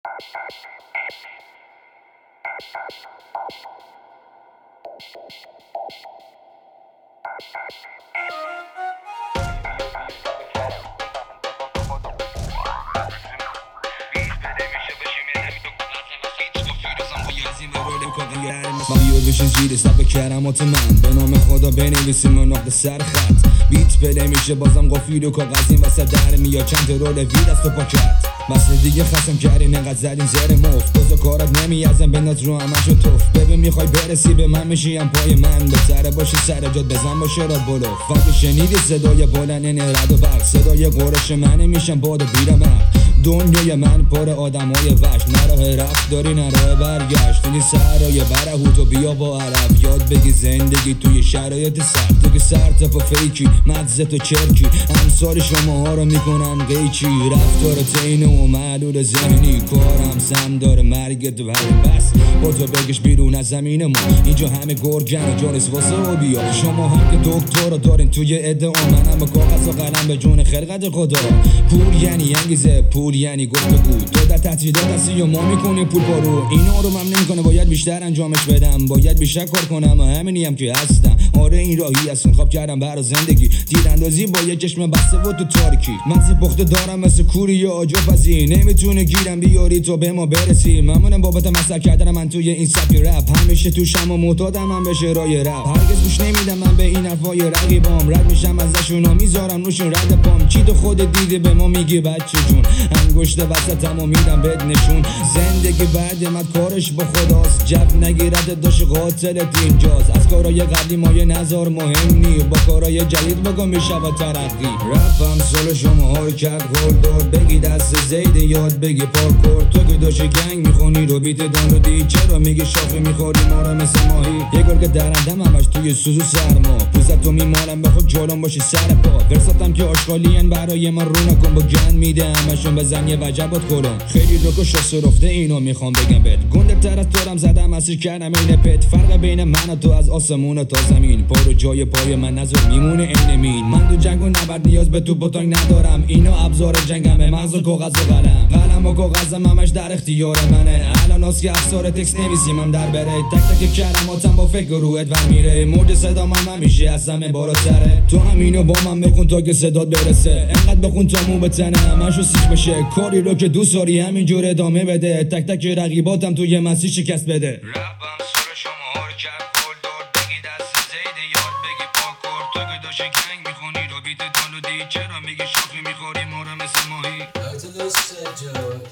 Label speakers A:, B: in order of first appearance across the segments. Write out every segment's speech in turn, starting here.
A: ما بیاد بشین زیر سقف کرامات من، به نام خدا بنویسیم و نقطه سر خط. بیت بله میشه بازم قفیل و کاغذین وسط در میاد چند تا رول وید از تو پاکت. مسئله دیگه خستم کردین انقدر زدین زر مفت، بزا کارت نمیازم بنداز رو همشو توف. ببین میخوای برسی به من میشیم پای من، به سر باشی سر جات بزن باشه را بلو. وقتی شنیدی صدای بلند رد و برق، صدای قرش منه میشم باد و بیرم. دنیای من پر آدمای وحش، نه راه رفت داری نه راه برگشت. این سرای برهوت و بیا با عرب یاد بگی زندگی توی شرایط سخت. تو که سرتف و فیکی مغزت و چرکی، امثال شما ها رو میکنن قیچی. رفتار تینه و معلول ذهنی، کارم سم داره مرگت و بس. با تو بگش بیرون از زمین ما، اینجا همه گرگن و جانس واسه و بیا. شما هم که دکتر رو دارین توی ادعا، منم با کاغذ و قلم به جون خلقت خدا. پول یعنی انگیزه، پول یعنی گفتگو. تو در تحصیلات هستی و ما میکنیم پول پارو. اینا رو من نمیکنه، باید بیشتر انجامش بدم، باید بیشتر کار کنم و همینی هم که هستم. آره این راهی هستم، خواب کردم برای زندگی، تیراندازی با یک چشم بسته و تو تاریکی. مغزی پخته دارم مثل کوری یا آجو پزی، نمیتونه گیرم بیاری تو به ما برسی. ممنونم بابت مسئله کردن من توی این سبک رپ، همیشه توشم و معتادم من به شعرهای رپ. هرگز گوش نمیدم من به این حرفای رقیبام، رد میشم ازشون و میذارم روشون رد پام. چی تو خودت دیده به ما میگی بچه جون، انگشت وسطم و میدم بهت نشون. زندگی بعد من کارش با خداست، جو نگیرد داشت قاتلت اینجاست. از کارهای قبلی مایه نظر مهم نی، با کارهای جدید بگم میشه و ترقی. رفم سال شما ها رو کرد گل داد، بگی دست زید یاد بگی پارکور. تو که داشت گنگ میخونی رو بیت دان رو دی، چرا میگی شاخی میخوری ما رو مثل ماهی؟ یه گل که درندم همش توی سوز و سرما، پوزت تو میمالم به خود جلوم باشی سر پا. ورساتم که آشغالین برای من رو نکن، با گند میده همشون بزن یه وجبات کلون. خیلی رکو شسته اینو میخوام بگم بهت، گنده تر از دارم زدم اسیر کردم این پت. فرق بین من و تو از آسمون تا زمین، پا جای پای من نذار میمونه عین مین. من تو جنگ و نبرد نیاز به تو بوتانگ ندارم، اینا ابزار جنگمه، مغز و کاغذ و قلم و کاغذم همش در اختیار منه. الان از که افسار تکست نویسیم هم در بره، تک تک کلماتم با فکر روحت ور میره. موج صدا من همیشه از همه بالاتره، تو همینو با من بخون تا که صدات برسه. انقدر بخون تا مو بتنه همشو سیش بشه، کاری رو که دوست داری همینجور ادامه بده. تک تک رقیباتم توی مسیر شکست بده.
B: ربم سر شما ها رو کرد گل داد، بگی دست زید یاد بگی پاکور. تو که داشت گنگ میخونی رو بیت دان رو دی، چرا میگی شاخی میخوری ما رو مثل ماهی؟
C: تو دوست جاد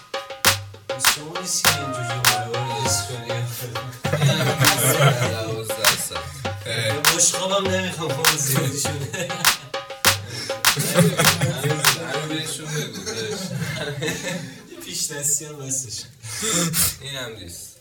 C: شما نیست که اینجور جمعه رو حس کنیم. بشخوابم نمیخوام خود زیادی شده. پیش دستی هم بستش.
D: این هم دیست.